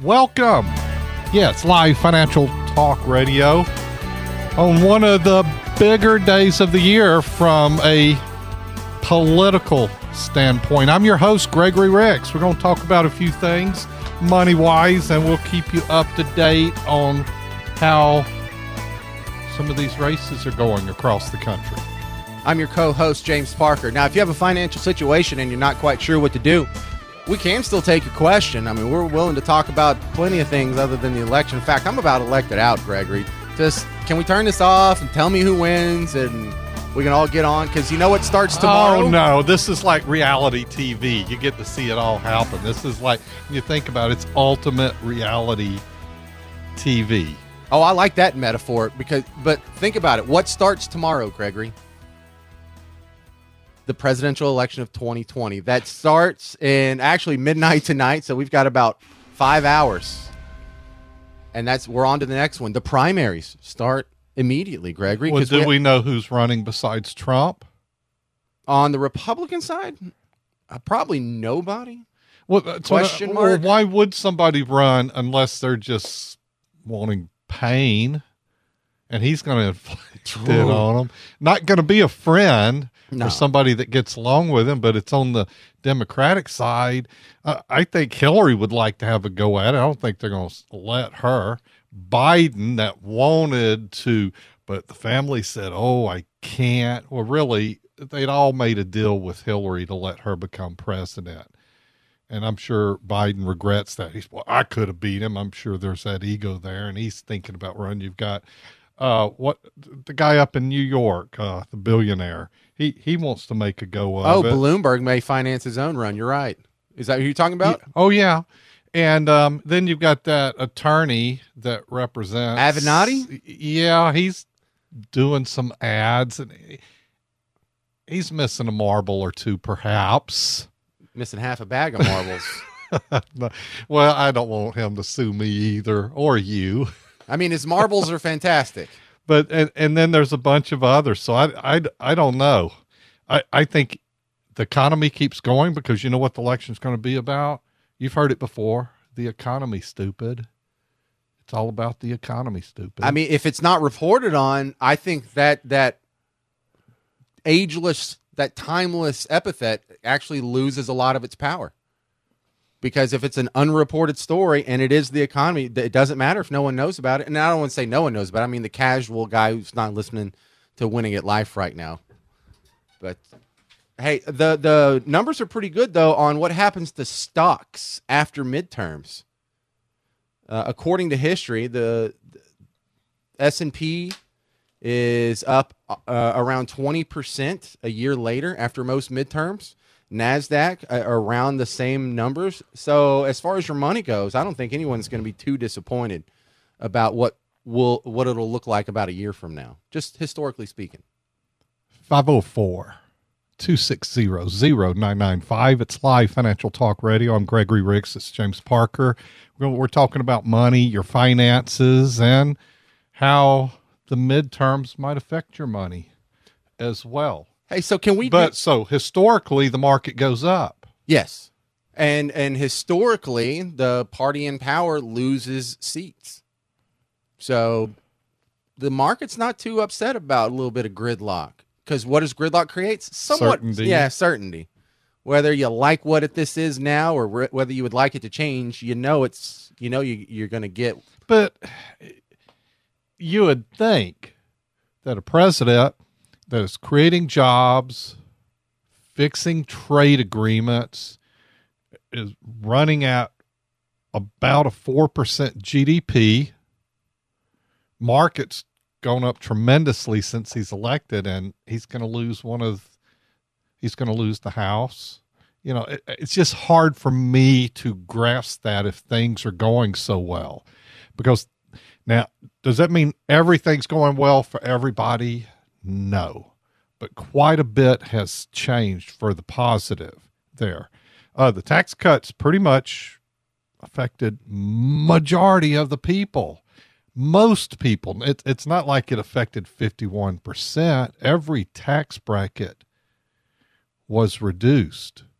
Welcome. Yeah, it's live Financial Talk Radio on one of the bigger days of the year from a political standpoint. I'm your host, Gregory Ricks. We're going to talk about a few things money-wise, and we'll keep you up to date on how some of these races are going across the country. I'm your co-host, James Parker. Now, if you have a financial situation and you're not quite sure what to do, we can still take your question. I mean, we're willing to talk about plenty of things other than the election. In fact, I'm about elected out, Gregory. Just, can we turn this off and tell me who wins and we can all get on? Because you know what starts tomorrow? Oh, no. This is like reality TV. You get to see it all happen. This is like, when you think about it, it's ultimate reality TV. Oh, I like that metaphor. But think about it. What starts tomorrow, Gregory? The presidential election of 2020. That starts in actually midnight tonight, so we've got about 5 hours. And we're on to the next one. The primaries start immediately, Gregory. Well, do we know who's running besides Trump? On the Republican side, probably nobody. Well, Question mark? Why would somebody run unless they're just wanting pain? And he's going to inflict it on them. Not going to be a friend. No. For somebody that gets along with him, but it's on the Democratic side. I think Hillary would like to have a go at it. I don't think they're going to let her. Biden, that wanted to, but the family said, oh, I can't. Well, really, they'd all made a deal with Hillary to let her become president. And I'm sure Biden regrets that. Well, I could have beat him. I'm sure there's that ego there, and he's thinking about running. You've got the guy up in New York, the billionaire. He wants to make a go of it. Bloomberg may finance his own run. You're right. Is that who you're talking about? Oh, yeah. And then you've got that attorney that represents Avenatti? Yeah, he's doing some ads, and he's missing a marble or two, perhaps. Missing half a bag of marbles. Well, I don't want him to sue me either, or you. I mean, his marbles are fantastic. But and then there's a bunch of others. So I don't know. I think the economy keeps going because you know what the election's going to be about? You've heard it before. The economy, stupid. It's all about the economy, stupid. I mean, if it's not reported on, I think that ageless, that timeless epithet actually loses a lot of its power. Because if it's an unreported story and it is the economy, it doesn't matter if no one knows about it. And I don't want to say no one knows about it. I mean, the casual guy who's not listening to Winning at Life right now. But, hey, the numbers are pretty good, though, on what happens to stocks after midterms. According to history, the S&P is up around 20% a year later after most midterms. NASDAQ around the same numbers. So as far as your money goes, I don't think anyone's going to be too disappointed about what it'll look like about a year from now, just historically speaking. 504-260-0995. It's live Financial Talk Radio. I'm Gregory Ricks. It's James Parker. We're talking about money, your finances, and how the midterms might affect your money as well. Hey, so can we? So historically, the market goes up. Yes, and historically, the party in power loses seats. So the market's not too upset about a little bit of gridlock, because what does gridlock create? Somewhat, certainty. Yeah, certainty. Whether you like what this is now or whether you would like it to change, you're going to get. But you would think that a president that is creating jobs, fixing trade agreements, is running at about a 4% GDP. Market's gone up tremendously since he's elected, and he's going to lose the House. You know, it's just hard for me to grasp that if things are going so well. Because now, does that mean everything's going well for everybody? No, but quite a bit has changed for the positive there. The tax cuts pretty much affected majority of the people. Most people. It's not like it affected 51%. Every tax bracket was reduced.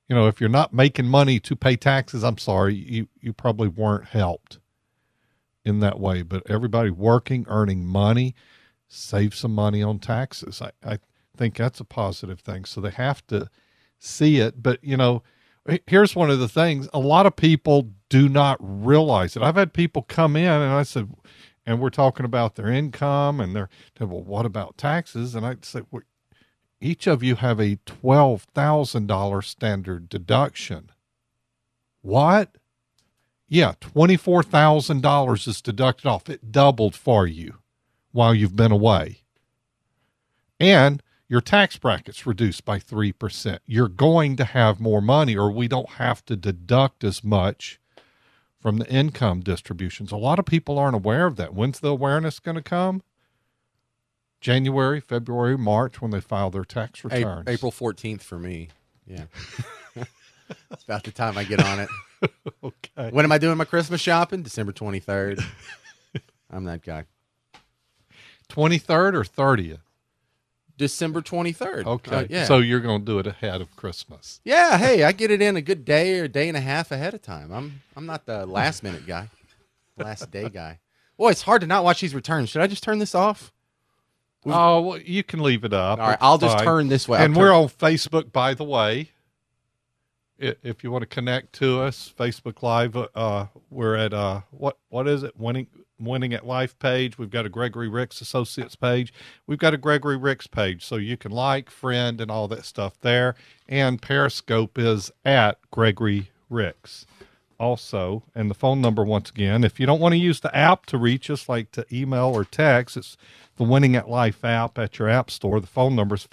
if you're not making money to pay taxes, I'm sorry, you probably weren't helped in that way. But everybody working, earning money, save some money on taxes. I think that's a positive thing. So they have to see it. But, here's one of the things. A lot of people do not realize it. I've had people come in and I said, and we're talking about their income and they're, well, what about taxes? And I'd say, well, each of you have a $12,000 standard deduction. What? Yeah, $24,000 is deducted off. It doubled for you while you've been away. And your tax bracket's reduced by 3%. You're going to have more money, or we don't have to deduct as much from the income distributions. A lot of people aren't aware of that. When's the awareness going to come? January, February, March, when they file their tax returns. April 14th for me. Yeah. It's about the time I get on it. Okay. When am I doing my Christmas shopping? December 23rd. I'm that guy. 23rd or 30th? December 23rd. Okay. Yeah. So you're going to do it ahead of Christmas. Yeah. Hey, I get it in a good day or a day and a half ahead of time. I'm not the last minute guy, last day guy. Boy, it's hard to not watch these returns. Should I just turn this off? Oh, well, you can leave it up. All right. I'll just turn this way. And we're on Facebook, by the way. If you want to connect to us, Facebook Live, we're at what is it? Winning at Life page. We've got a Gregory Ricks Associates page. We've got a Gregory Ricks page, so you can like, friend, and all that stuff there. And Periscope is at Gregory Ricks. Also, and the phone number once again, if you don't want to use the app to reach us, like to email or text, it's the Winning at Life app at your app store. The phone number is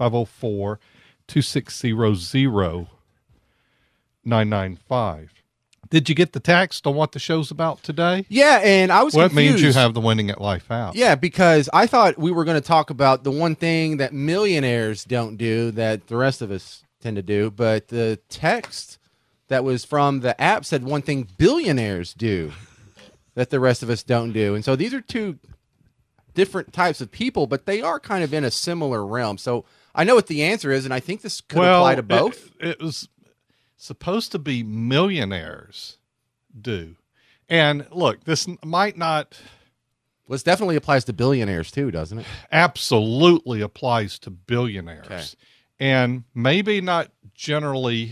504-2600-995. Did you get the text on what the show's about today? Yeah, and I was Well, confused. it means you have the Winning at Life app. Yeah, because I thought we were going to talk about the one thing that millionaires don't do that the rest of us tend to do, but the text that was from the app said one thing billionaires do that the rest of us don't do. And so these are two different types of people, but they are kind of in a similar realm. So I know what the answer is, and I think this could apply to both. It was supposed to be millionaires do. And look, this might not... Well, this definitely applies to billionaires too, doesn't it? Absolutely applies to billionaires. Okay. And maybe not generally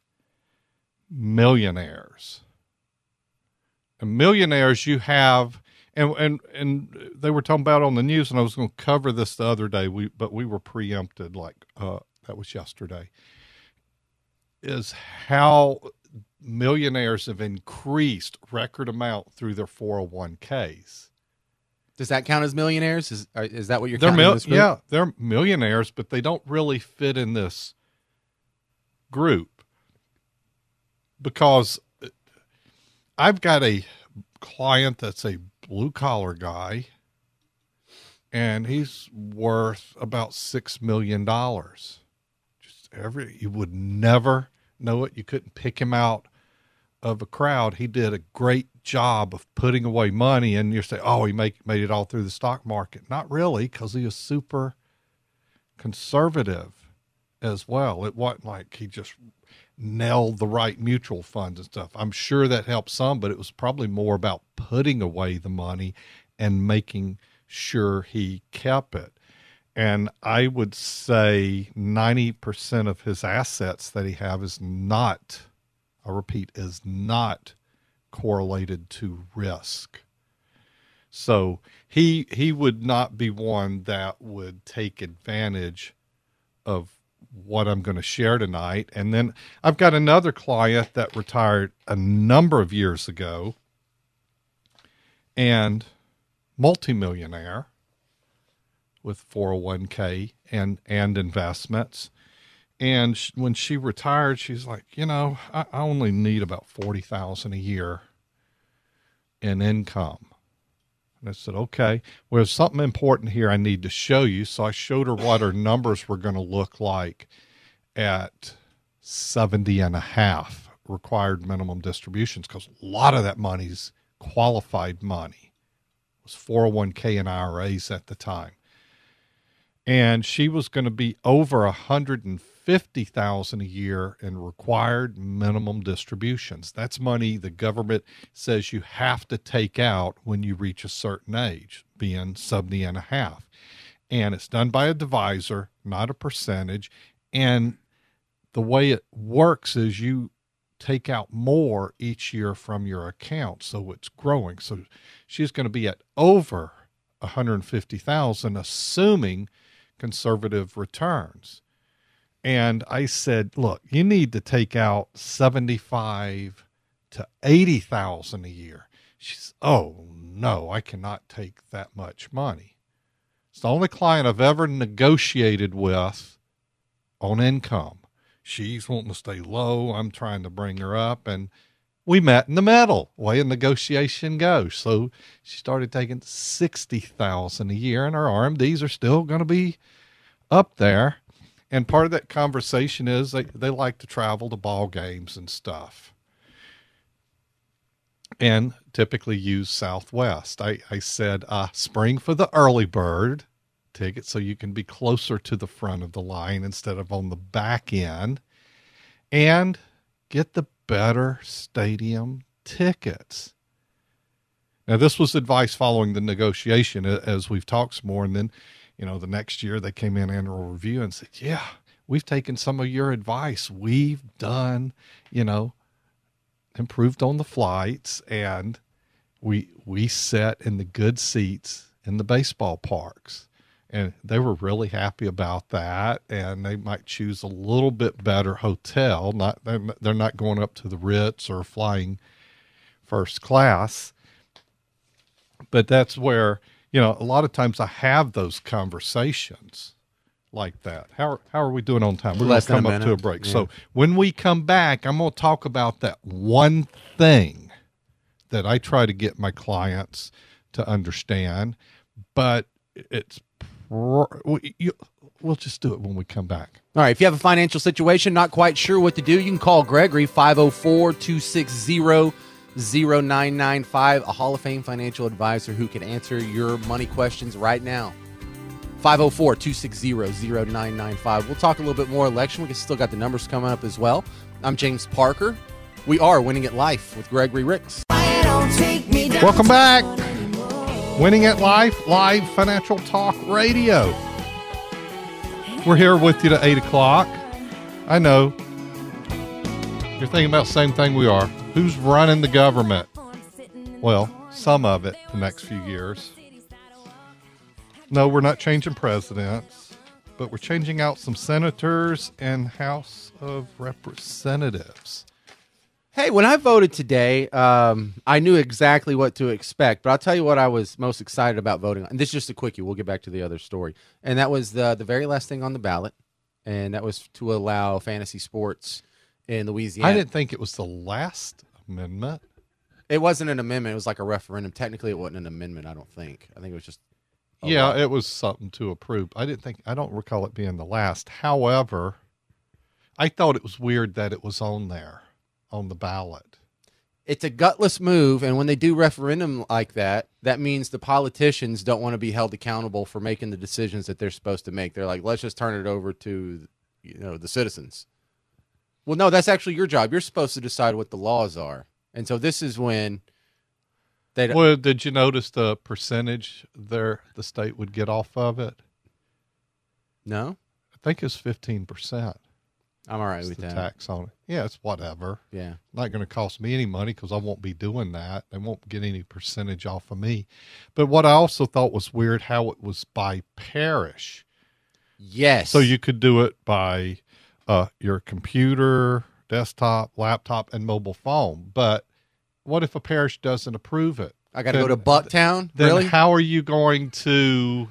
millionaires. And millionaires you have... And they were talking about on the news, and I was going to cover this the other day, but we were preempted, that was yesterday, is how millionaires have increased record amount through their 401ks. Does that count as millionaires? Is that what you're counting in this group? Yeah, they're millionaires, but they don't really fit in this group because I've got a client that's a blue-collar guy, and he's worth about $6 million. You would never know it. You couldn't pick him out of a crowd. He did a great job of putting away money, and you say, oh, he made it all through the stock market. Not really, because he was super conservative as well. It wasn't like he just nailed the right mutual funds and stuff. I'm sure that helped some, but it was probably more about putting away the money and making sure he kept it. And I would say 90% of his assets that he have is not, I repeat, is not correlated to risk. So he would not be one that would take advantage of what I'm going to share tonight. And then I've got another client that retired a number of years ago and multimillionaire with 401k and investments. And when she retired, she's like, I only need about $40,000 a year in income. And I said, okay, well, there's something important here I need to show you. So I showed her what her numbers were going to look like at 70 and a half required minimum distributions, because a lot of that money's qualified money. It was 401k and IRAs at the time. And she was going to be over $150,000 a year in required minimum distributions. That's money the government says you have to take out when you reach a certain age, being 70 and a half. And it's done by a divisor, not a percentage. And the way it works is you take out more each year from your account, so it's growing. So she's going to be at over 150,000, assuming conservative returns. And I said, look, you need to take out 75 to 80,000 a year. She's, oh no, I cannot take that much money. It's the only client I've ever negotiated with on income. She's wanting to stay low. I'm trying to bring her up, and we met in the middle, way a negotiation goes. So she started taking 60,000 a year, and our RMDs are still going to be up there. And part of that conversation is they like to travel to ball games and stuff, and typically use Southwest. I said, spring for the early bird ticket so you can be closer to the front of the line instead of on the back end, and get the better stadium tickets. Now, this was advice following the negotiation, as we've talked some more. And then, the next year they came in annual review and said, yeah, we've taken some of your advice. We've done, improved on the flights, and we sat in the good seats in the baseball parks. And they were really happy about that, and they might choose a little bit better hotel. They're not going up to the Ritz or flying first class. But that's where, a lot of times I have those conversations like that. How are we doing on time? We're going to come up to a break. Yeah. So when we come back, I'm going to talk about that one thing that I try to get my clients to understand, but we'll just do it when we come back. All right. If you have a financial situation, not quite sure what to do, you can call Gregory, 504-260-0995, a Hall of Fame financial advisor who can answer your money questions right now. 504-260-0995. We'll talk a little bit more election. We still got the numbers coming up as well. I'm James Parker. We are Winning at Life with Gregory Ricks. Welcome back. Winning at Life, live financial talk radio. We're here with you to 8 o'clock. I know you're thinking about the same thing we are. Who's running the government? Well, some of it the next few years. No, we're not changing presidents, but we're changing out some senators and House of Representatives. Hey, when I voted today, I knew exactly what to expect, but I'll tell you what I was most excited about voting on. And this is just a quickie. We'll get back to the other story. And that was the very last thing on the ballot, and that was to allow fantasy sports in Louisiana. I didn't think it was the last amendment. It wasn't an amendment. It was like a referendum. Technically, it wasn't an amendment, I don't think. I think it was just it was something to approve. I don't recall it being the last. However, I thought it was weird that it was on there, on the ballot. It's a gutless move, and when they do referendum like that, that means the politicians don't want to be held accountable for making the decisions that they're supposed to make. They're like, let's just turn it over to, the citizens. Well, no, that's actually your job. You're supposed to decide what the laws are. And so this is when they... Well, did you notice the percentage the state would get off of it? No? I think it's 15%. I'm all right with the that. Tax on it. Yeah, it's whatever. Yeah. Not going to cost me any money because I won't be doing that. They won't get any percentage off of me. But what I also thought was weird, how it was by parish. Yes. So you could do it by your computer, desktop, laptop, and mobile phone. But what if a parish doesn't approve it? I got to go to Bucktown? Then really? How are you going to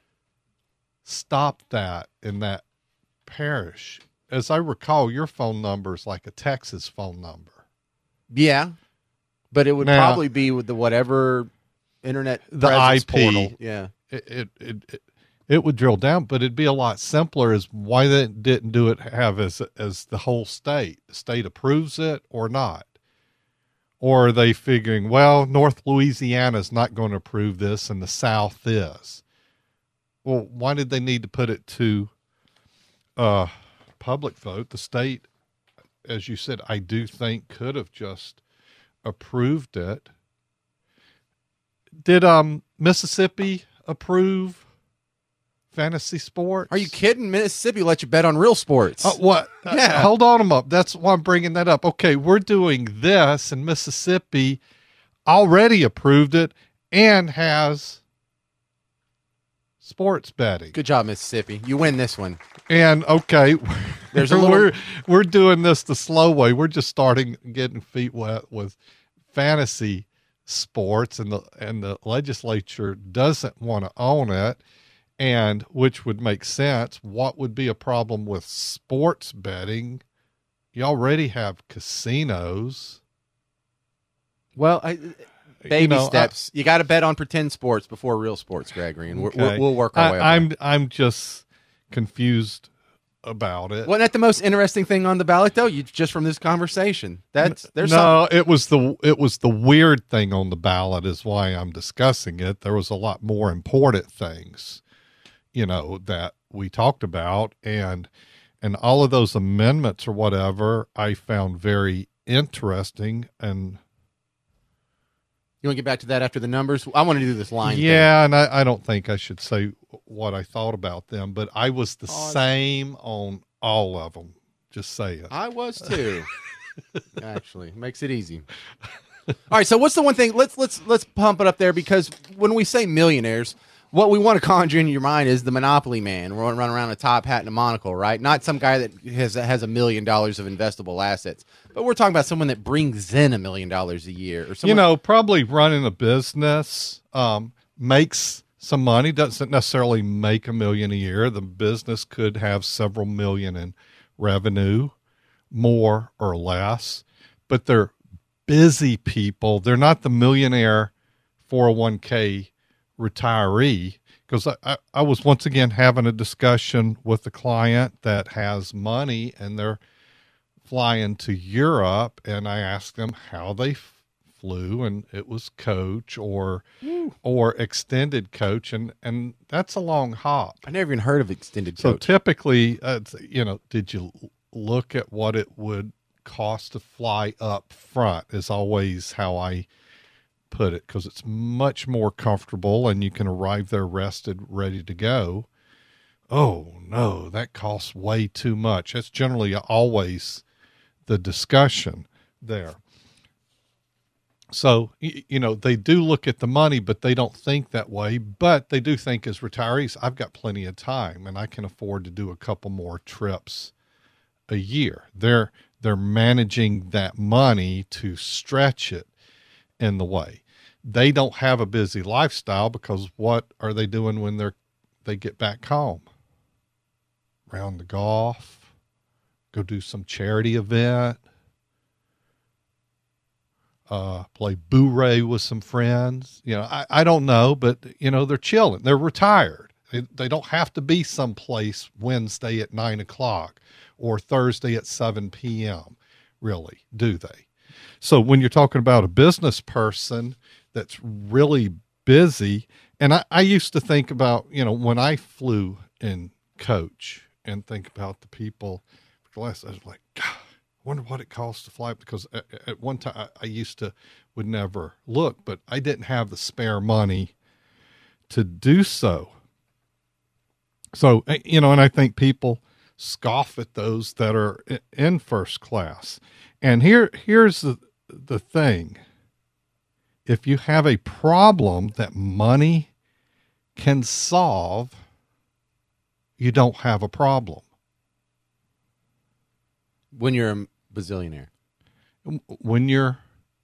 stop that in that parish? As I recall, your phone number is like a Texas phone number. Yeah, but it would probably be with the whatever internet, the IP portal. Yeah, it would drill down, but it'd be a lot simpler. As why they didn't do it have as the whole state. The state approves it or not, or are they figuring, well, North Louisiana is not going to approve this, and the South is. Well, why did they need to put it to public vote. The state, as you said, I do think could have just approved it. Did Mississippi approve fantasy sports? Are you kidding? Mississippi let you bet on real sports. What? Yeah. Hold on a moment. That's why I'm bringing that up. Okay, we're doing this, and Mississippi already approved it and has sports betting. Good job, Mississippi. You win this one. And okay, There's a little- we're doing this the slow way. We're just starting getting feet wet with fantasy sports, and the legislature doesn't want to own it, and which would make sense. What would be a problem with sports betting? You already have casinos. Well, baby You know, steps. You got to bet on pretend sports before real sports, Gregory, and Okay. we'll work our way up. I'm just confused about it. Wasn't that the most interesting thing on the ballot, though? You just from this conversation. There's No, it was the weird thing on the ballot is why I'm discussing it. There was a lot more important things, that we talked about, and all of those amendments or whatever I found very interesting. And You want to get back to that after the numbers? I want to do this line. yeah, and I don't think I should say what I thought about them, but I was the same on all of them. Just saying. I was too. Actually, makes it easy. All right, so what's the one thing? Let's pump it up there, because when we say millionaires, what we want to conjure into your mind is the Monopoly man running around in a top hat and a monocle, right? Not some guy that has $1 million of investable assets, but we're talking about someone that brings in $1 million a year, or someone. Probably running a business, makes some money, doesn't necessarily make $1 million a year. The business could have several million in revenue, more or less, but they're busy people. They're not the millionaire 401k retiree, because I was once again having a discussion with a client that has money and they're flying to Europe, and I asked them how they flew, and it was coach or extended coach, and that's a long hop. I never even heard of extended So coach. typically, did you look at what it would cost to fly up front is always how I put it, because it's much more comfortable and you can arrive there rested, ready to go. Oh no, that costs way too much. That's generally always the discussion there. So, they do look at the money, but they don't think that way. But they do think as retirees, I've got plenty of time and I can afford to do a couple more trips a year. They're managing that money to stretch it in the way. They don't have a busy lifestyle, because what are they doing when they get back home? Round the golf, go do some charity event, play boo-ray with some friends. I don't know, but they're chilling. They're retired. They don't have to be someplace Wednesday at 9:00 or Thursday at 7 p.m. Really, do they? So when you're talking about a business person that's really busy, and I used to think about, when I flew in coach and think about the people, I was like, God, I wonder what it costs to fly, because at one time I would never look, but I didn't have the spare money to do so. So, and I think people scoff at those that are in first class. And here's the thing. If you have a problem that money can solve, you don't have a problem. When you're a bazillionaire. When you're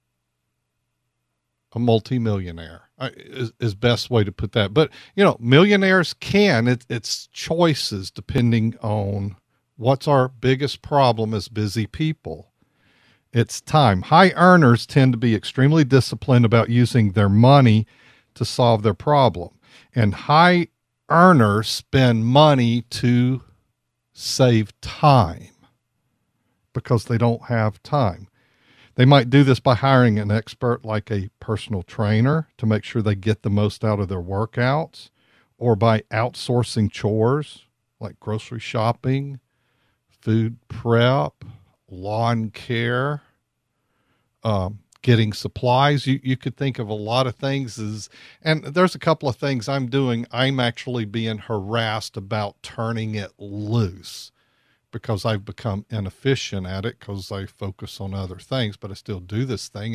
a multimillionaire is best way to put that. But, millionaires can, it's choices depending on what's our biggest problem as busy people. It's time. High earners tend to be extremely disciplined about using their money to solve their problem. And high earners spend money to save time because they don't have time. They might do this by hiring an expert like a personal trainer to make sure they get the most out of their workouts, or by outsourcing chores like grocery shopping, food prep, lawn care, getting supplies. You could think of a lot of things and there's a couple of things I'm doing. I'm actually being harassed about turning it loose because I've become inefficient at it because I focus on other things, but I still do this thing.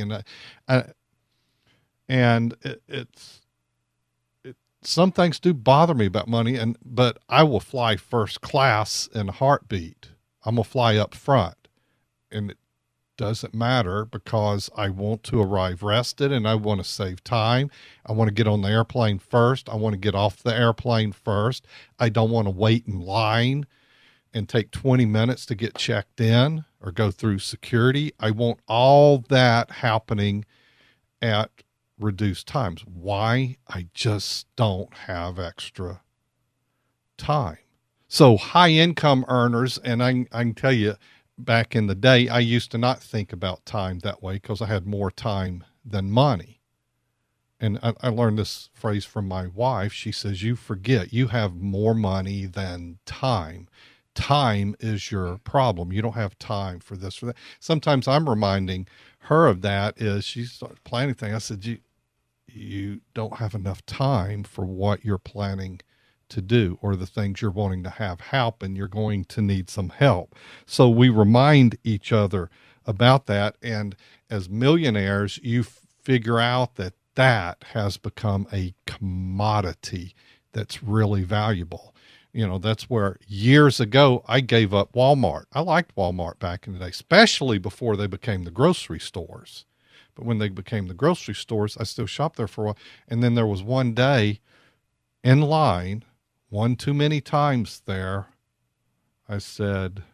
Some things do bother me about money, but I will fly first class in a heartbeat. I'm going to fly up front, and it doesn't matter because I want to arrive rested and I want to save time. I want to get on the airplane first. I want to get off the airplane first. I don't want to wait in line and take 20 minutes to get checked in or go through security. I want all that happening at reduced times. Why? I just don't have extra time. So high income earners, and I can tell you, back in the day, I used to not think about time that way because I had more time than money. And I learned this phrase from my wife. She says, you forget you have more money than time. Time is your problem. You don't have time for this or that. Sometimes I'm reminding her of that as she starts planning things. I said, you don't have enough time for what you're planning to do or the things you're wanting to have happen. You're going to need some help. So we remind each other about that. And as millionaires, you figure out that that has become a commodity that's really valuable. You know, that's where years ago I gave up Walmart. I liked Walmart back in the day, especially before they became the grocery stores. But when they became the grocery stores, I still shopped there for a while. And then there was one day in line, one too many times there, I said,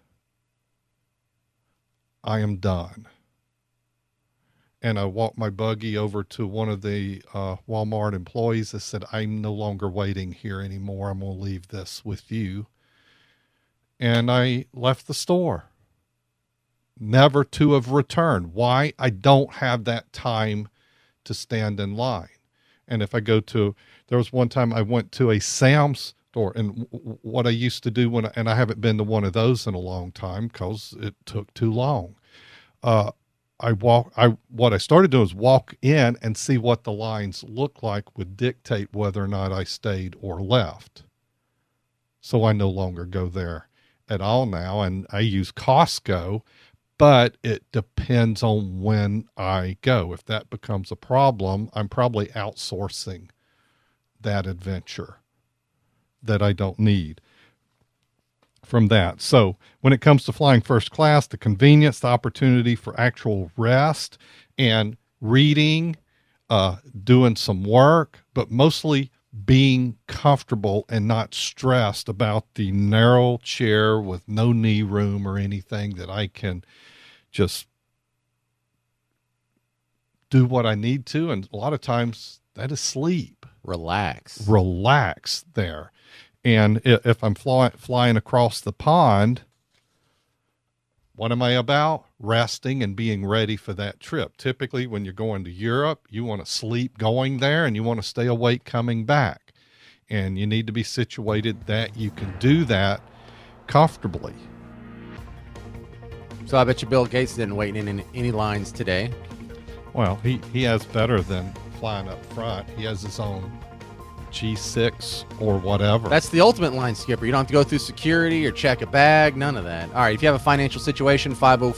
I am done. And I walked my buggy over to one of the Walmart employees. I said, I'm no longer waiting here anymore. I'm going to leave this with you. And I left the store, never to have returned. Why? I don't have that time to stand in line. And if I go to, there was one time I went to a Sam's store, and what I used to do and I haven't been to one of those in a long time because it took too long. What I started doing was walk in and see what the lines look like would dictate whether or not I stayed or left. So I no longer go there at all now, and I use Costco, but it depends on when I go. If that becomes a problem, I'm probably outsourcing that adventure that I don't need from that. So when it comes to flying first class, the convenience, the opportunity for actual rest and reading, doing some work, but mostly being comfortable and not stressed about the narrow chair with no knee room or anything, that I can just do what I need to. And a lot of times that is sleep. Relax there. And if I'm flying across the pond, what am I about? Resting and being ready for that trip. Typically, when you're going to Europe, you want to sleep going there and you want to stay awake coming back. And you need to be situated that you can do that comfortably. So I bet you Bill Gates didn't wait in any lines today. Well, he has better than flying up front. He has his own G6 or whatever. That's the ultimate line skipper. You don't have to go through security or check a bag, none of that. All right, if you have a financial situation,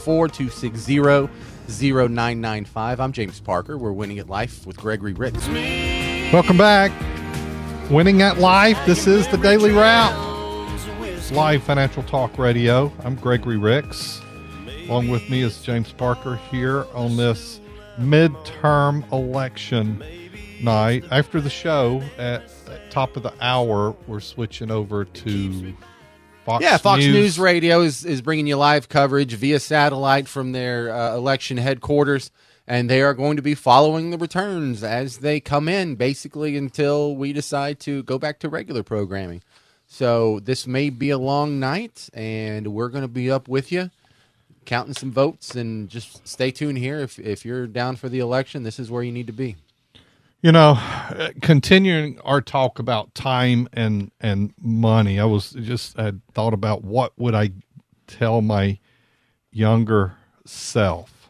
504-260-0995. I'm James Parker. We're Winning at Life with Gregory Ricks. Welcome back. Winning at Life. This is the Daily Route. Live Financial Talk Radio. I'm Gregory Ricks. Along with me is James Parker here on this midterm election night. After the show at top of the hour, we're switching over to Fox News. Fox News Radio is bringing you live coverage via satellite from their election headquarters, and they are going to be following the returns as they come in, basically until we decide to go back to regular programming. So this may be a long night, and we're going to be up with you, counting some votes, and just stay tuned here. If you're down for the election, this is where you need to be. You know, continuing our talk about time and money, I had thought about what would I tell my younger self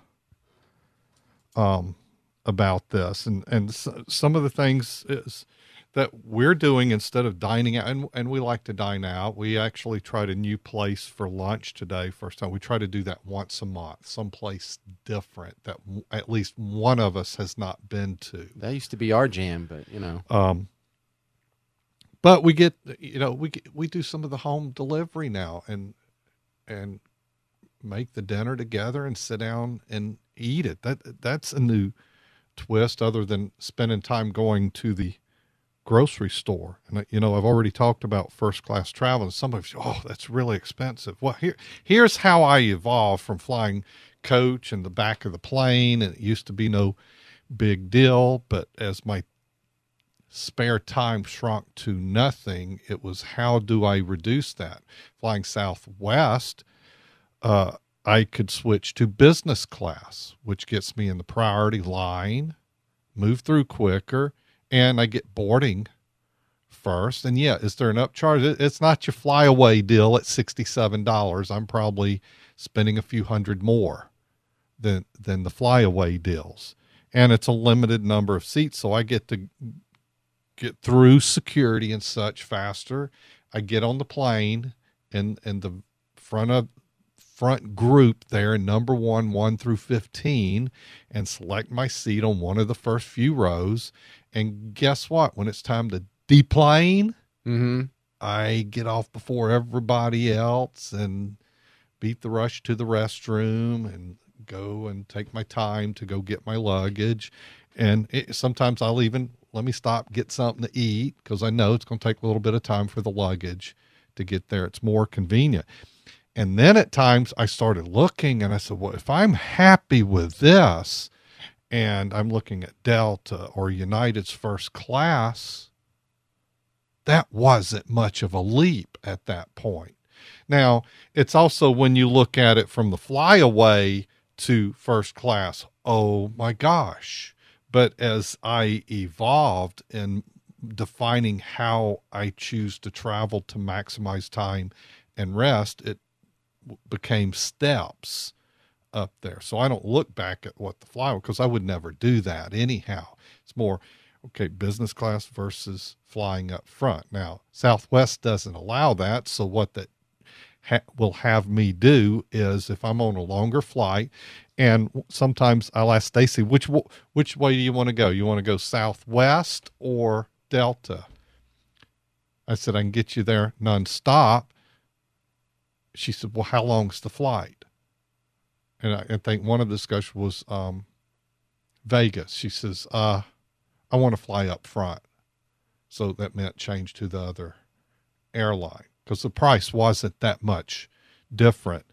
about this, and some of the things is that we're doing instead of dining out, and we like to dine out. We actually tried a new place for lunch today. First time we try to do that once a month, someplace different that at least one of us has not been to. That used to be our jam, but But we get, we do some of the home delivery now, and make the dinner together and sit down and eat it. That's a new twist, other than spending time going to the grocery store. And I've already talked about first class travel, and somebody says, oh, that's really expensive. Well, here's how I evolved from flying coach in the back of the plane, and it used to be no big deal, but as my spare time shrunk to nothing, it was, how do I reduce that? Flying Southwest, I could switch to business class, which gets me in the priority line, move through quicker, and I get boarding first. And yeah, is there an upcharge? It's not your flyaway deal at $67. I'm probably spending a few hundred more than the flyaway deals. And it's a limited number of seats, so I get to get through security and such faster. I get on the plane and the front group there, number 1 through 15, and select my seat on one of the first few rows. And guess what? When it's time to deplane, I get off before everybody else and beat the rush to the restroom and go and take my time to go get my luggage. And sometimes I'll even let me stop, get something to eat, because I know it's going to take a little bit of time for the luggage to get there. It's more convenient. And then at times I started looking, and I said, well, if I'm happy with this and I'm looking at Delta or United's first class, that wasn't much of a leap at that point. Now, it's also when you look at it from the flyaway to first class, oh my gosh. But as I evolved in defining how I choose to travel to maximize time and rest, it became steps up there. So I don't look back at what the flyway, because I would never do that anyhow. It's more, okay, business class versus flying up front. Now, Southwest doesn't allow that. So what that will have me do is, if I'm on a longer flight, and sometimes I'll ask Stacy, which way do you want to go? You want to go Southwest or Delta? I said, I can get you there nonstop. She said, well, how long's the flight? And I think one of the discussions was Vegas. She says, I want to fly up front. So that meant change to the other airline, because the price wasn't that much different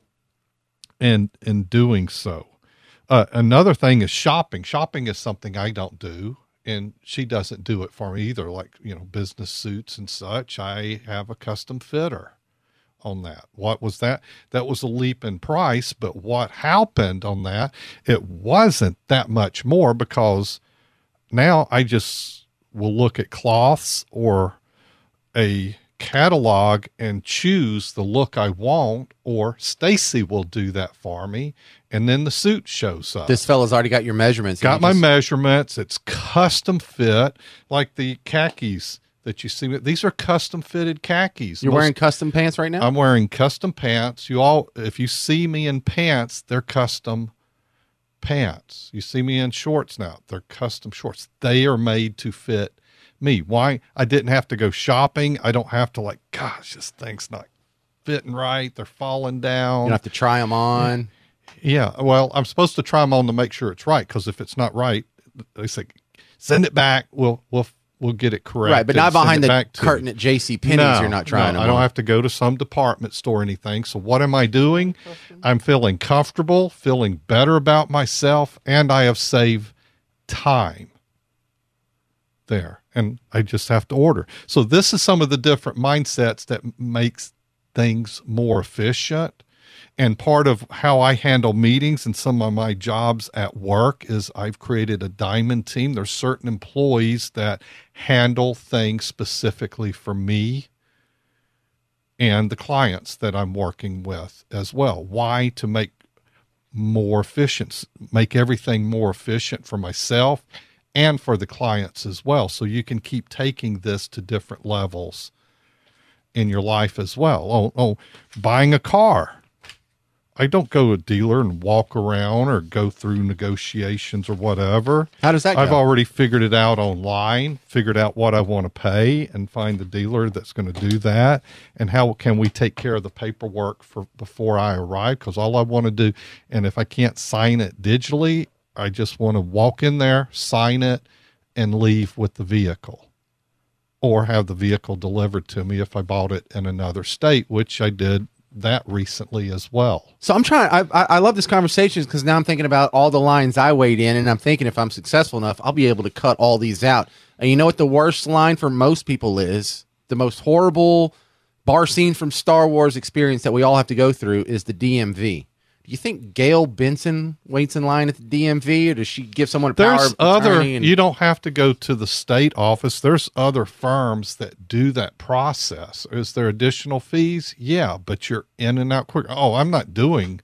in doing so. Another thing is shopping. Shopping is something I don't do, and she doesn't do it for me either. Like, business suits and such. I have a custom fitter on that. What was that? That was a leap in price, but what happened on that, it wasn't that much more, because now I just will look at cloths or a catalog and choose the look I want, or Stacy will do that for me, and then the suit shows up. This fella's already got your measurements. Got my measurements. It's custom fit, like the khakis that you see. These are custom fitted khakis. You're wearing custom pants right now? I'm wearing custom pants. If you see me in pants, they're custom pants. You see me in shorts now, they're custom shorts. They are made to fit me. Why? I didn't have to go shopping. I don't have to gosh, this thing's not fitting right. They're falling down. You don't have to try them on. Yeah. Well, I'm supposed to try them on to make sure it's right, because if it's not right, they say, send it back. We'll get it correct. Right, but not behind the curtain at JCPenney's. You're not trying them. I don't have to go to some department store or anything. So what am I doing? I'm feeling comfortable, feeling better about myself, and I have saved time there. And I just have to order. So this is some of the different mindsets that makes things more efficient. And part of how I handle meetings and some of my jobs at work is I've created a diamond team. There's certain employees that handle things specifically for me. and the clients that I'm working with as well. Why? To make more efficient, make everything more efficient for myself and for the clients as well. So you can keep taking this to different levels in your life as well. Oh, buying a car. I don't go to a dealer and walk around or go through negotiations or whatever. How does that go? I've already figured it out online, figured out what I want to pay, and find the dealer that's going to do that. And how can we take care of the paperwork before I arrive? Because all I want to do, and if I can't sign it digitally, I just want to walk in there, sign it, and leave with the vehicle. Or have the vehicle delivered to me if I bought it in another state, which I did that recently as well. So I'm trying, I love this conversation because now I'm thinking about all the lines I weighed in, and I'm thinking if I'm successful enough, I'll be able to cut all these out. And you know what the worst line for most people is? The most horrible bar scene from Star Wars experience that we all have to go through is the DMV. Do you think Gail Benson waits in line at the DMV, or does she give someone a power of attorney? You don't have to go to the state office. There's other firms that do that process. Is there additional fees? Yeah, but you're in and out quick. Oh, I'm not doing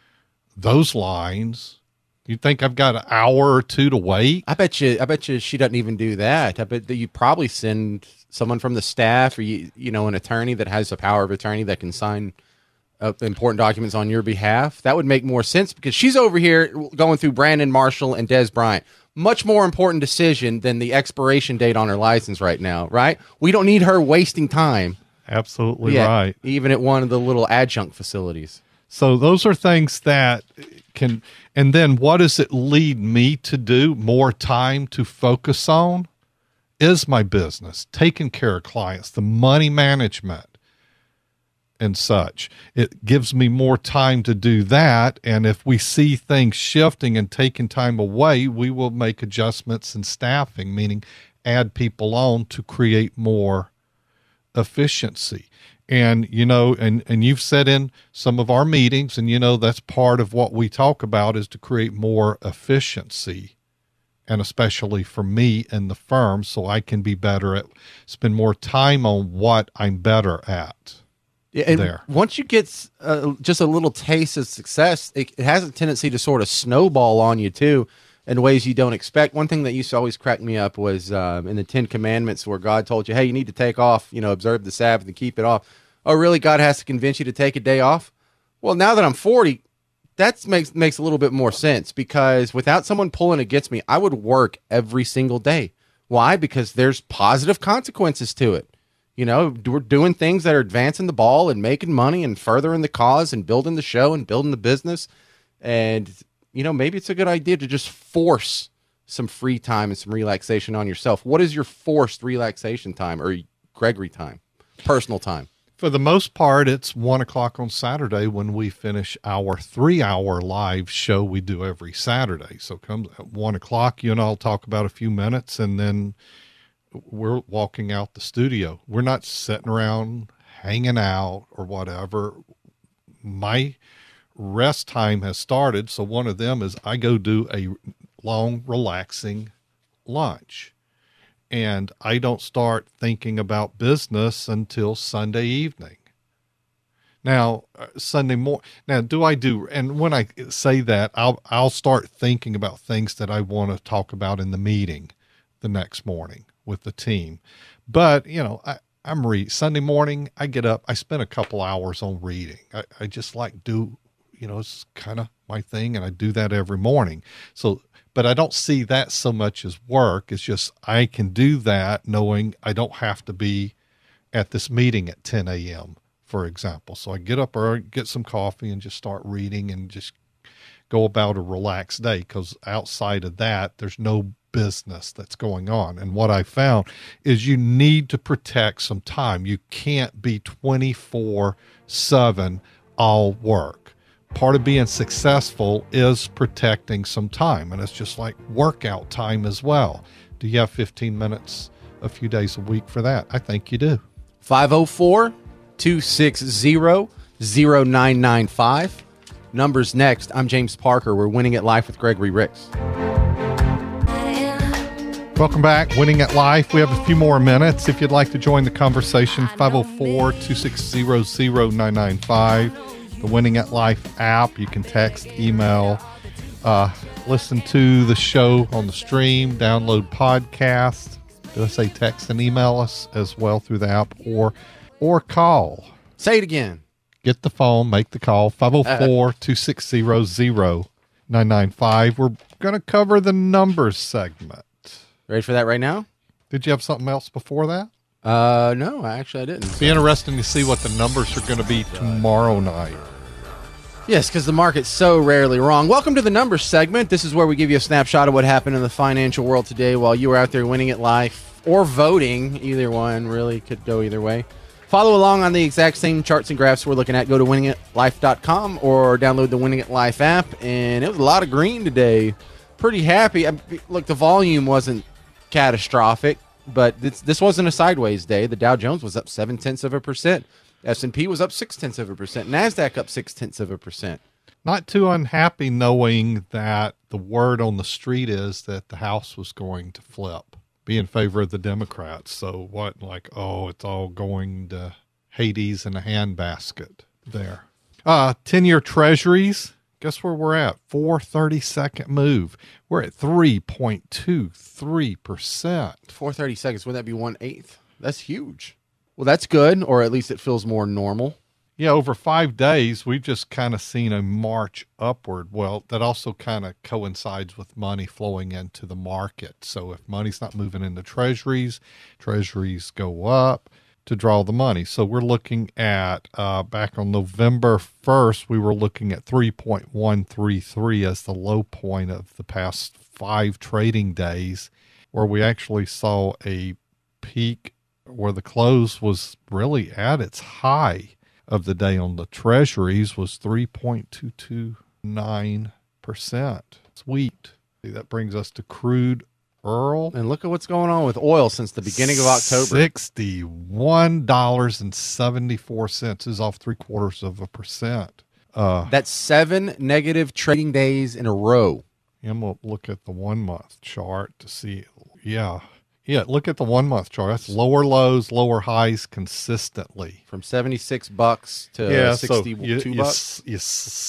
those lines. You think I've got an hour or two to wait? I bet you she doesn't even do that. I bet that you probably send someone from the staff, or an attorney that has a power of attorney that can sign important documents on your behalf. That would make more sense because she's over here going through Brandon Marshall and Des Bryant. Much more important decision than the expiration date on her license right now, right? We don't need her wasting time. Absolutely right. Even at one of the little adjunct facilities. So those are things that can, and then what does it lead me to do? More time to focus on is my business, taking care of clients, the money management, and such. It gives me more time to do that. And if we see things shifting and taking time away, we will make adjustments in staffing, meaning add people on to create more efficiency. And, and you've said in some of our meetings, and, that's part of what we talk about is to create more efficiency, and especially for me and the firm, so I can be better at, spend more time on what I'm better at. Yeah, and once you get just a little taste of success, it has a tendency to sort of snowball on you too in ways you don't expect. One thing that used to always crack me up was in the 10 Commandments where God told you, hey, you need to take off, observe the Sabbath and keep it off. Oh, really? God has to convince you to take a day off? Well, now that I'm 40, that makes a little bit more sense because without someone pulling against me, I would work every single day. Why? Because there's positive consequences to it. We're doing things that are advancing the ball and making money and furthering the cause and building the show and building the business. And, maybe it's a good idea to just force some free time and some relaxation on yourself. What is your forced relaxation time or Gregory time, personal time? For the most part, it's 1:00 on Saturday when we finish our 3-hour live show we do every Saturday. So come at 1:00, you and I'll talk about a few minutes, and then we're walking out the studio. We're not sitting around hanging out or whatever. My rest time has started. So one of them is I go do a long, relaxing lunch. And I don't start thinking about business until Sunday evening. Now, Sunday morning. Now, and when I say that, I'll start thinking about things that I want to talk about in the meeting the next morning with the team. But, I'm reading. Sunday morning, I get up, I spend a couple hours on reading. I just it's kind of my thing, and I do that every morning. So, but I don't see that so much as work. It's just I can do that knowing I don't have to be at this meeting at 10 a.m., for example. So I get up early, get some coffee, and just start reading and just go about a relaxed day, because outside of that, there's no business that's going on. And what I found is you need to protect some time. You can't be 24/7 all work. Part of being successful is protecting some time, and it's just like workout time as well. Do you have 15 minutes a few days a week for that? I think you do. 504-260-0995. Numbers next. I'm James Parker. We're Winning at Life with Gregory Ricks. Welcome back, Winning at Life. We have a few more minutes. If you'd like to join the conversation, 504-260-0995. The Winning at Life app. You can text, email, listen to the show on the stream, download podcasts. Did I say text and email us as well through the app or call? Say it again. Get the phone, make the call, 504-260-0995. We're going to cover the numbers segment. Ready for that right now? Did you have something else before that? No, actually I didn't. It'll be interesting to see what the numbers are going to be tomorrow night. Yes, because the market's so rarely wrong. Welcome to the numbers segment. This is where we give you a snapshot of what happened in the financial world today while you were out there winning at life or voting. Either one really could go either way. Follow along on the exact same charts and graphs we're looking at. Go to winningatlife.com or download the Winning at Life app. And it was a lot of green today. Pretty happy. Look, the volume wasn't catastrophic, but this wasn't a sideways day. The Dow Jones was up 0.7%. S&P was up 0.6%. NASDAQ up 0.6%. Not too unhappy knowing that the word on the street is that the House was going to flip, be in favor of the Democrats. So what, like, it's all going to Hades in a handbasket there. 10-year treasuries. Guess where we're at? 4/32nd move. We're at 3.23%. 430 seconds. Wouldn't that be 1/8? That's huge. Well, that's good, or at least it feels more normal. Yeah, over 5 days, we've just kind of seen a march upward. Well, that also kind of coincides with money flowing into the market. So if money's not moving into treasuries go up to draw the money. So we're looking at, back on November 1st, we were looking at 3.133 as the low point of the past 5 trading days, where we actually saw a peak where the close was really at its high of the day on the treasuries was 3.229%. Sweet. See, that brings us to crude oil. And look at what's going on with oil since the beginning of October. $61.74 is off 0.75%. That's 7 negative trading days in a row. And we'll look at the 1 month chart to see. Yeah, look at the 1 month chart. That's lower lows, lower highs consistently. From $76 to $62. You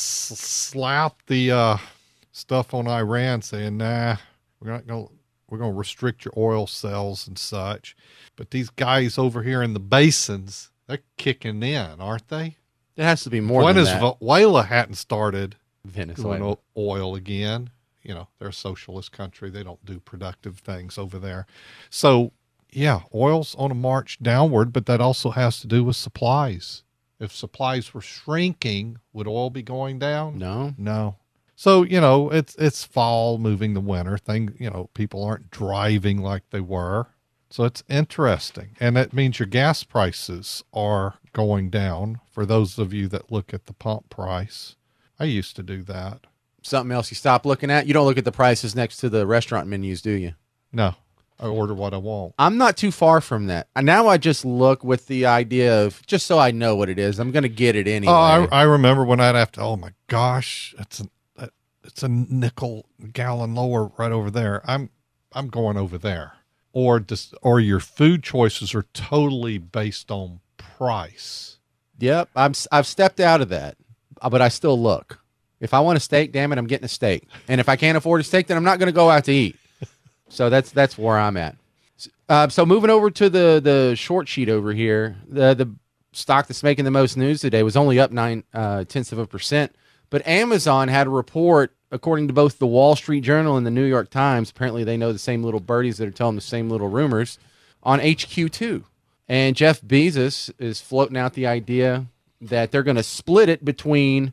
slap the stuff on Iran saying, nah, we're going to restrict your oil sales and such. But these guys over here in the basins, they're kicking in, aren't they? It has to be more than that. Venezuela hadn't started Venezuela oil again. You know, they're a socialist country. They don't do productive things over there. So, yeah, oil's on a march downward, but that also has to do with supplies. If supplies were shrinking, would oil be going down? No. So, it's fall moving to winter. People aren't driving like they were. So it's interesting. And that means your gas prices are going down for those of you that look at the pump price. I used to do that. Something else you stop looking at? You don't look at the prices next to the restaurant menus, do you? No. I order what I want. I'm not too far from that. Now I just look with the idea of, just so I know what it is, I'm going to get it anyway. Oh, I remember when I'd have to, oh my gosh, it's a nickel gallon lower right over there. I'm going over there. Or your food choices are totally based on price. Yep. I've stepped out of that, but I still look. If I want a steak, damn it, I'm getting a steak. And if I can't afford a steak, then I'm not going to go out to eat. So that's where I'm at. So moving over to the short sheet over here, the stock that's making the most news today was only up 0.9%. But Amazon had a report, according to both the Wall Street Journal and the New York Times. Apparently they know the same little birdies that are telling the same little rumors on HQ2. And Jeff Bezos is floating out the idea that they're going to split it between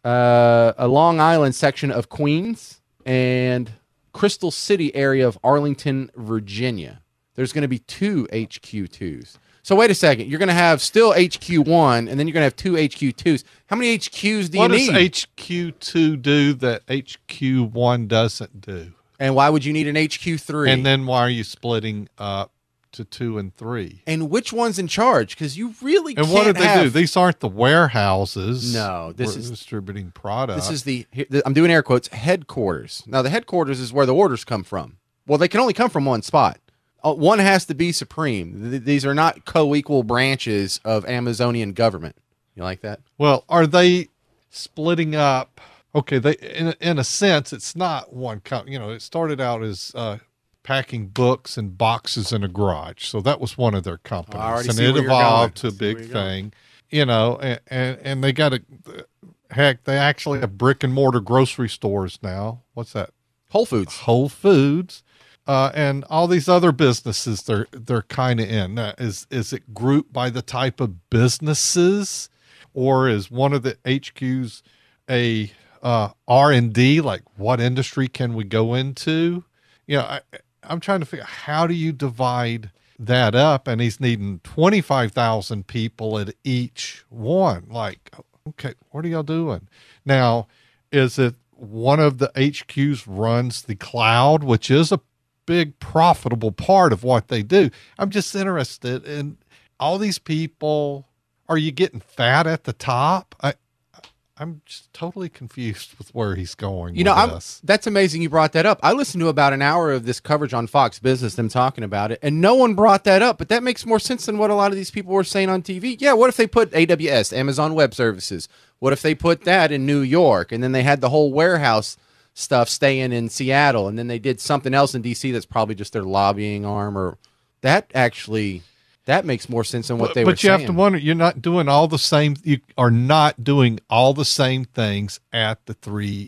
a Long Island section of Queens and Crystal City area of Arlington, Virginia. There's going to be 2 HQ2s. So wait a second. You're going to have still HQ1, and then you're going to have 2 HQ2s. How many HQs do you need? What does HQ2 do that HQ1 doesn't do? And why would you need an HQ3? And then why are you splitting up to 2 and 3? And which one's in charge? Because you really can't. And what did they do? These aren't the warehouses. No, this is distributing product. This is I'm doing air quotes, headquarters. Now the headquarters is where the orders come from. Well, they can only come from one spot. One has to be supreme. These are not co-equal branches of Amazonian government. You like that? Well, are they splitting up? Okay, they in a sense, it's not one company. You know, it started out as packing books and boxes in a garage, so that was one of their companies, and it evolved to a big thing. You know, and they got heck, they actually have brick and mortar grocery stores now. What's that? Whole Foods. Whole Foods. And all these other businesses they're kind of in. Is it grouped by the type of businesses, or is one of the HQs a R&D? Like, what industry can we go into? You know, I'm trying to figure out, how do you divide that up? And he's needing 25,000 people at each one. Like, okay, what are y'all doing now? Is it one of the HQs runs the cloud, which is a big profitable part of what they do? I'm just interested in all these people. Are you getting fat at the top? I'm just totally confused with where he's going. You know, that's amazing you brought that up. I listened to about an hour of this coverage on Fox Business, them talking about it, and no one brought that up, but that makes more sense than what a lot of these people were saying on TV. Yeah, what if they put AWS, Amazon Web Services? What if they put that in New York, and then they had the whole warehouse stuff staying in Seattle, and then they did something else in DC that's probably just their lobbying arm? Or that makes more sense than what they were saying. But you have to wonder, you are not doing all the same things at the three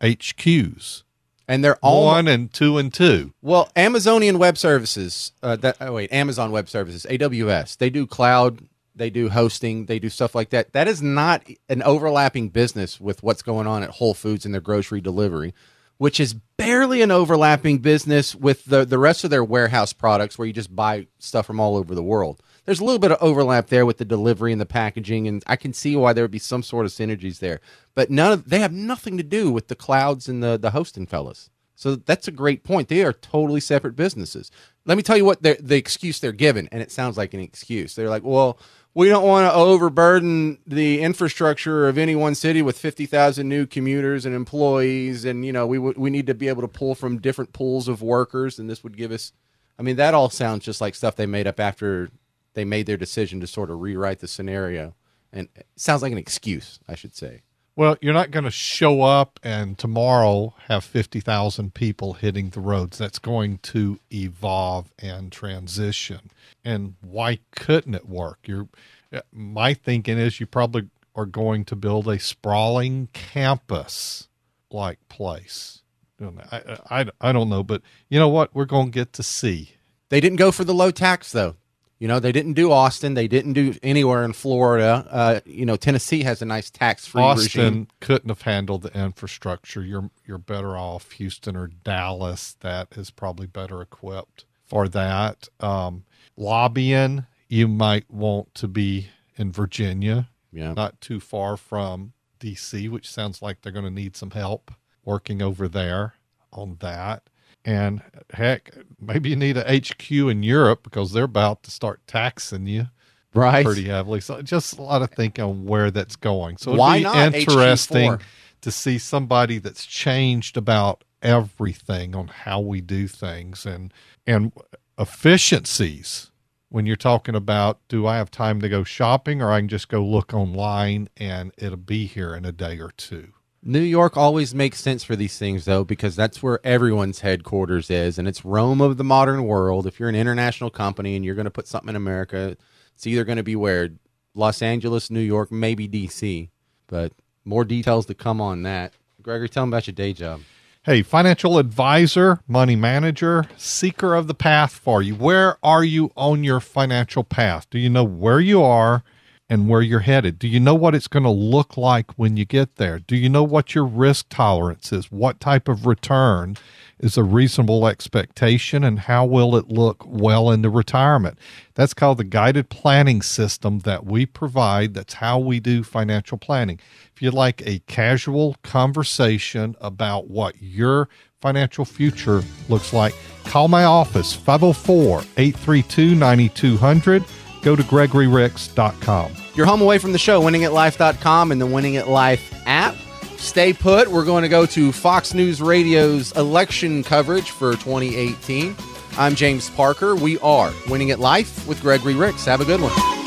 HQs. And they're all 1 and 2 and 2. Well, Amazonian Web Services, Amazon Web Services, AWS, they do cloud, they do hosting, they do stuff like that. That is not an overlapping business with what's going on at Whole Foods and their grocery delivery, which is barely an overlapping business with the rest of their warehouse products, where you just buy stuff from all over the world. There's a little bit of overlap there with the delivery and the packaging, and I can see why there would be some sort of synergies there. But they have nothing to do with the clouds and the hosting fellas. So that's a great point. They are totally separate businesses. Let me tell you what the excuse they're given, and it sounds like an excuse. They're like, well, we don't want to overburden the infrastructure of any one city with 50,000 new commuters and employees, and we need to be able to pull from different pools of workers, and this would give us. I mean, that all sounds just like stuff they made up after they made their decision to sort of rewrite the scenario, and it sounds like an excuse, I should say. Well, you're not going to show up and tomorrow have 50,000 people hitting the roads. That's going to evolve and transition. And why couldn't it work? My thinking is you probably are going to build a sprawling campus-like place. I don't know, but you know what? We're going to get to see. They didn't go for the low tax, though. They didn't do Austin. They didn't do anywhere in Florida. Tennessee has a nice tax-free regime. Austin couldn't have handled the infrastructure. You're better off Houston or Dallas. That is probably better equipped for that. Lobbying, you might want to be in Virginia, not too far from D.C., which sounds like they're going to need some help working over there on that. And heck, maybe you need a HQ in Europe because they're about to start taxing you pretty heavily. So just a lot of thinking on where that's going. So why it'd be not interesting HQ4? To see somebody that's changed about everything on how we do things and efficiencies. When you're talking about, do I have time to go shopping, or I can just go look online and it'll be here in a day or two? New York always makes sense for these things, though, because that's where everyone's headquarters is, and it's Rome of the modern world. If you're an international company and you're going to put something in America, it's either going to be where? Los Angeles, New York, maybe D.C., but more details to come on that. Gregory, tell them about your day job. Hey, financial advisor, money manager, seeker of the path for you. Where are you on your financial path? Do you know where you are and where you're headed? Do you know what it's going to look like when you get there? Do you know what your risk tolerance is? What type of return is a reasonable expectation, and how will it look well into retirement? That's called the guided planning system that we provide. That's how we do financial planning. If you'd like a casual conversation about what your financial future looks like, call my office, 504-832-9200. Go to GregoryRicks.com. You're home away from the show, winningitlife.com and the Winning at Life app. Stay put. We're going to go to Fox News Radio's election coverage for 2018. I'm James Parker. We are Winning at Life with Gregory Ricks. Have a good one.